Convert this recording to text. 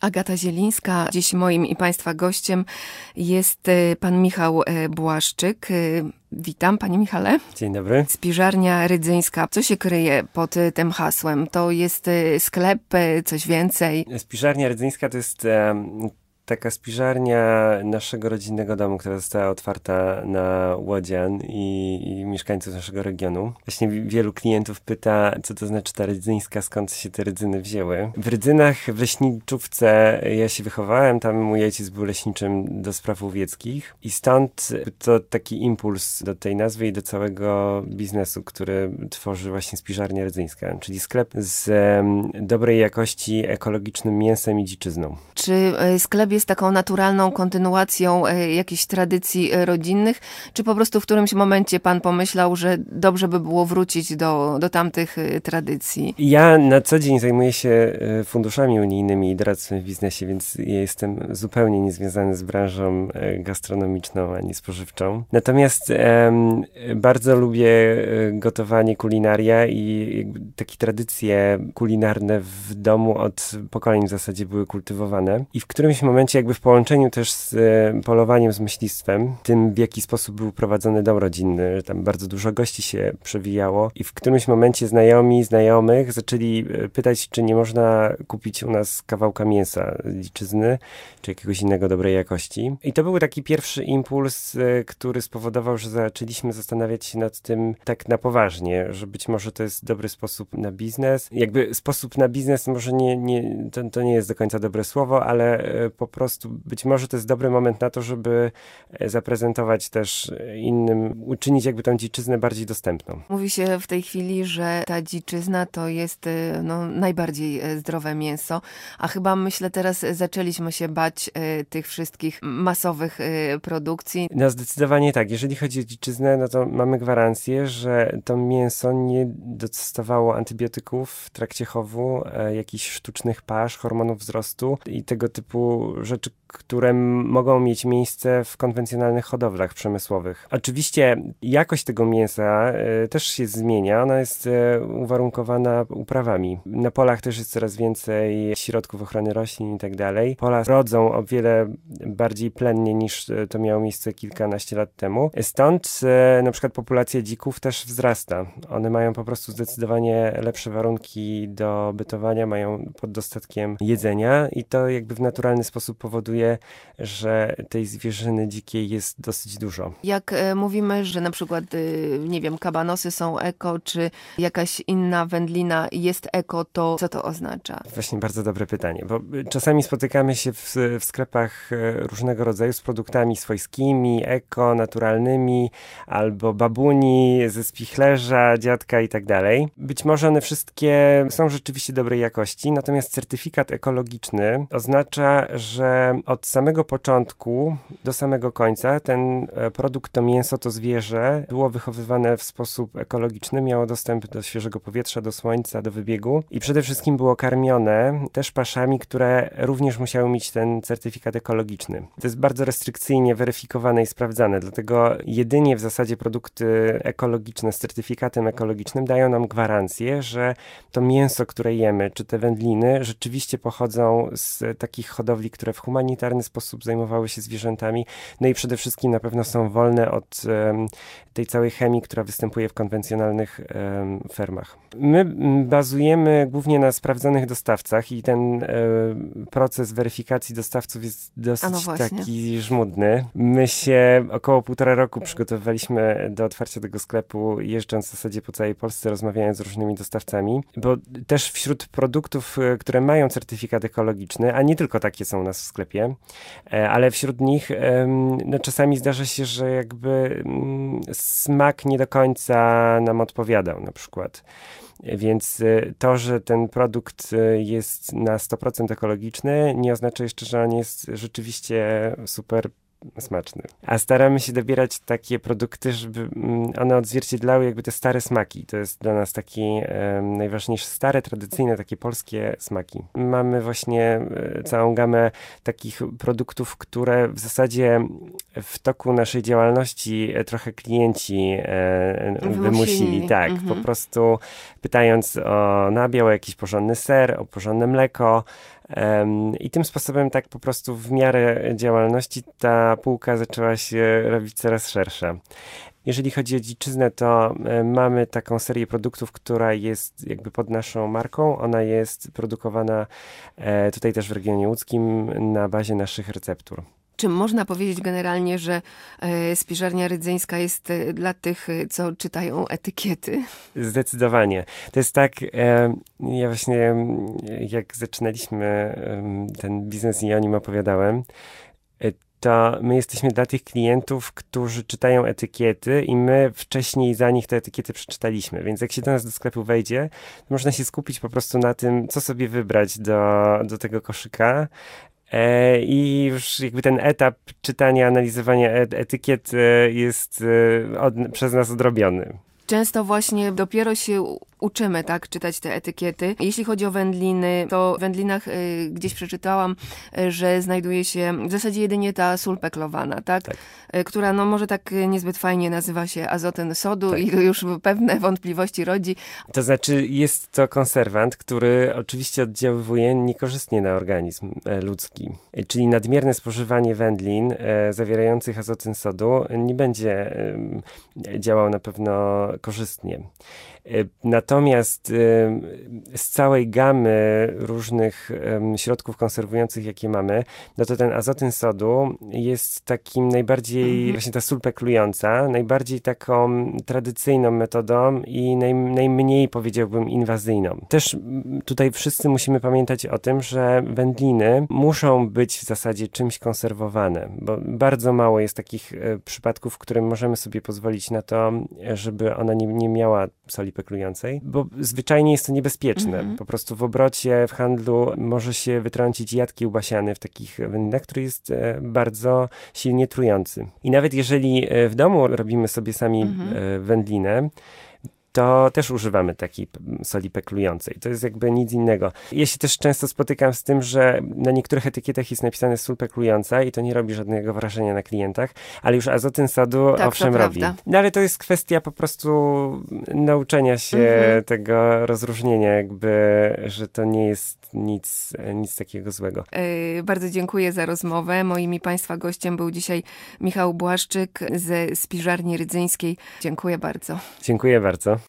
Agata Zielińska. Dziś moim i Państwa gościem jest pan Michał Błaszczyk. Witam, panie Michale. Dzień dobry. Spiżarnia Rydzyńska. Co się kryje pod tym hasłem? To jest sklep, coś więcej? Spiżarnia Rydzyńska to jest taka spiżarnia naszego rodzinnego domu, która została otwarta na Łodzian i mieszkańców naszego regionu. Właśnie wielu klientów pyta, co to znaczy ta Rydzyńska, skąd się te Rydzyny wzięły. W Rydzynach, w leśniczówce ja się wychowałem, tam mój ojciec był leśniczym do spraw łowieckich i stąd to taki impuls do tej nazwy i do całego biznesu, który tworzy właśnie spiżarnia Rydzyńska, czyli sklep z dobrej jakości ekologicznym mięsem i dziczyzną. Czy sklep jest taką naturalną kontynuacją jakichś tradycji rodzinnych, czy po prostu w którymś momencie pan pomyślał, że dobrze by było wrócić do tamtych tradycji? Ja na co dzień zajmuję się funduszami unijnymi i doradztwem w biznesie, więc ja jestem zupełnie niezwiązany z branżą gastronomiczną ani spożywczą. Natomiast bardzo lubię gotowanie, kulinaria i takie tradycje kulinarne w domu od pokoleń w zasadzie były kultywowane. I w którymś momencie jakby w połączeniu też z polowaniem, z myślistwem, tym w jaki sposób był prowadzony dom rodzinny, tam bardzo dużo gości się przewijało i w którymś momencie znajomych zaczęli pytać, czy nie można kupić u nas kawałka mięsa dziczyzny, czy jakiegoś innego dobrej jakości. I to był taki pierwszy impuls, który spowodował, że zaczęliśmy zastanawiać się nad tym tak na poważnie, że być może to jest dobry sposób na biznes. Jakby sposób na biznes może to nie jest do końca dobre słowo, ale po prostu być może to jest dobry moment na to, żeby zaprezentować też innym, uczynić jakby tą dziczyznę bardziej dostępną. Mówi się w tej chwili, że ta dziczyzna to jest najbardziej zdrowe mięso, a chyba myślę teraz zaczęliśmy się bać tych wszystkich masowych produkcji. No zdecydowanie tak. Jeżeli chodzi o dziczyznę, no to mamy gwarancję, że to mięso nie dostawało antybiotyków w trakcie chowu, jakichś sztucznych pasz, hormonów wzrostu i tego typu rzeczy, które mogą mieć miejsce w konwencjonalnych hodowlach przemysłowych. Oczywiście jakość tego mięsa też się zmienia, ona jest uwarunkowana uprawami. Na polach też jest coraz więcej środków ochrony roślin i tak dalej. Pola rodzą o wiele bardziej plennie niż to miało miejsce kilkanaście lat temu. Stąd na przykład populacja dzików też wzrasta. One mają po prostu zdecydowanie lepsze warunki do bytowania, mają pod dostatkiem jedzenia i to jakby w naturalny sposób powoduje, że tej zwierzyny dzikiej jest dosyć dużo. Jak mówimy, że na przykład, nie wiem, kabanosy są eko, czy jakaś inna wędlina jest eko, to co to oznacza? Właśnie bardzo dobre pytanie, bo czasami spotykamy się w sklepach różnego rodzaju z produktami swojskimi, eko, naturalnymi, albo babuni ze spichlerza, dziadka i tak dalej. Być może one wszystkie są rzeczywiście dobrej jakości, natomiast certyfikat ekologiczny oznacza, że od samego początku do samego końca ten produkt, to mięso, to zwierzę było wychowywane w sposób ekologiczny, miało dostęp do świeżego powietrza, do słońca, do wybiegu i przede wszystkim było karmione też paszami, które również musiały mieć ten certyfikat ekologiczny. To jest bardzo restrykcyjnie weryfikowane i sprawdzane, dlatego jedynie w zasadzie produkty ekologiczne z certyfikatem ekologicznym dają nam gwarancję, że to mięso, które jemy, czy te wędliny rzeczywiście pochodzą z takich hodowli, które w humanitarny sposób zajmowały się zwierzętami, no i przede wszystkim na pewno są wolne od tej całej chemii, która występuje w konwencjonalnych fermach. My bazujemy głównie na sprawdzonych dostawcach i ten proces weryfikacji dostawców jest dosyć taki żmudny. My się około 1,5 roku przygotowywaliśmy do otwarcia tego sklepu, jeżdżąc w zasadzie po całej Polsce, rozmawiając z różnymi dostawcami, bo też wśród produktów, które mają certyfikat ekologiczny, a nie tylko takie są u nas w sklepie, ale wśród nich no, czasami zdarza się, że jakby smak nie do końca nam odpowiadał na przykład. Więc to, że ten produkt jest na 100% ekologiczny, nie oznacza jeszcze, że on jest rzeczywiście super smaczny. A staramy się dobierać takie produkty, żeby one odzwierciedlały jakby te stare smaki. To jest dla nas taki najważniejsze, stare, tradycyjne, takie polskie smaki. Mamy właśnie całą gamę takich produktów, które w zasadzie w toku naszej działalności trochę klienci wymusili. Tak, po prostu pytając o nabiał, o jakiś porządny ser, o porządne mleko, I tym sposobem tak po prostu w miarę działalności ta półka zaczęła się robić coraz szersza. Jeżeli chodzi o dziczyznę, to mamy taką serię produktów, która jest jakby pod naszą marką. Ona jest produkowana tutaj też w regionie łódzkim na bazie naszych receptur. Czy można powiedzieć generalnie, że spiżarnia rydzyńska jest dla tych, co czytają etykiety? Zdecydowanie. To jest tak, ja właśnie jak zaczynaliśmy ten biznes i o nim opowiadałem, to my jesteśmy dla tych klientów, którzy czytają etykiety i my wcześniej za nich te etykiety przeczytaliśmy. Więc jak się do nas do sklepu wejdzie, to można się skupić po prostu na tym, co sobie wybrać do tego koszyka. I już jakby ten etap czytania, analizowania etykiet jest przez nas odrobiony. Często właśnie dopiero się uczymy, tak, czytać te etykiety. Jeśli chodzi o wędliny, to w wędlinach gdzieś przeczytałam, że znajduje się w zasadzie jedynie ta sól peklowana, tak? Która no może tak niezbyt fajnie nazywa się azoten sodu i to już pewne wątpliwości rodzi. To znaczy jest to konserwant, który oczywiście oddziaływuje niekorzystnie na organizm ludzki. Czyli nadmierne spożywanie wędlin zawierających azoten sodu nie będzie działał na pewno korzystnie. Natomiast z całej gamy różnych środków konserwujących, jakie mamy, no to ten azotyn sodu jest takim najbardziej, właśnie ta sól peklująca, najbardziej taką tradycyjną metodą i najmniej, powiedziałbym, inwazyjną. Też tutaj wszyscy musimy pamiętać o tym, że wędliny muszą być w zasadzie czymś konserwowane, bo bardzo mało jest takich przypadków, w którym możemy sobie pozwolić na to, żeby ona nie miała soli peklującej, bo zwyczajnie jest to niebezpieczne. Po prostu w obrocie, w handlu może się wytrącić jad kiełbasiany w takich wędlinach, który jest bardzo silnie trujący. I nawet jeżeli w domu robimy sobie sami wędlinę, to też używamy takiej soli peklującej. To jest jakby nic innego. Ja się też często spotykam z tym, że na niektórych etykietach jest napisane sól peklująca i to nie robi żadnego wrażenia na klientach, ale już azotyn sodu owszem robi. No ale to jest kwestia po prostu nauczenia się tego rozróżnienia, jakby, że to nie jest nic takiego złego. Bardzo dziękuję za rozmowę. Moim i Państwa gościem był dzisiaj Michał Błaszczyk ze Spiżarni Rydzyńskiej. Dziękuję bardzo. Dziękuję bardzo.